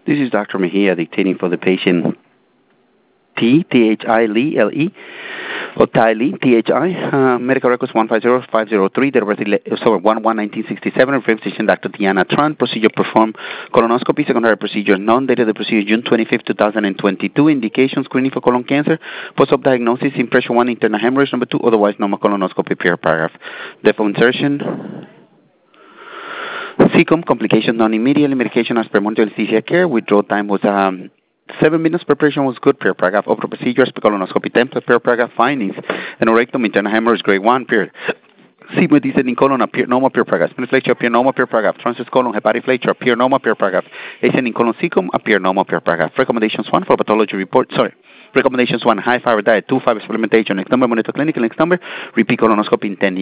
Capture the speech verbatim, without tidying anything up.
This is Doctor Mejia dictating for the patient T, T H I, Lee, L E, or Ty Lee, T H I. Uh, medical records one five zero five zero three, date of birth, sorry, one one nineteen sixty-seven, and physician Doctor Diana Tran. Procedure performed colonoscopy, secondary procedure none. Date of the procedure June twenty-fifth, two thousand twenty-two. Indication screening for colon cancer. Post-op diagnosis, impression one, internal hemorrhage. Number two, otherwise normal colonoscopy, per paragraph. Defo insertion. C C O M, complications non-immediately. Medication as per monitor anesthesia care. Withdrawal time was um, seven minutes. Preparation was good, per paragraph. Opera procedures, colonoscopy ten, per paragraph. Findings, anorectum, internal hemorrhage, grade one, period. Sigmoid descending colon appear normal, per paragraph. Spinal flexure appear normal, per paragraph. Transverse colon, hepatic flexure appear normal, per paragraph. Ascending colon C C O M appear normal, per paragraph. Recommendations one for pathology report. Sorry. Recommendations one, high fiber diet, two, fiber supplementation. Next number, monitor clinical. Next number, repeat colonoscopy in ten years.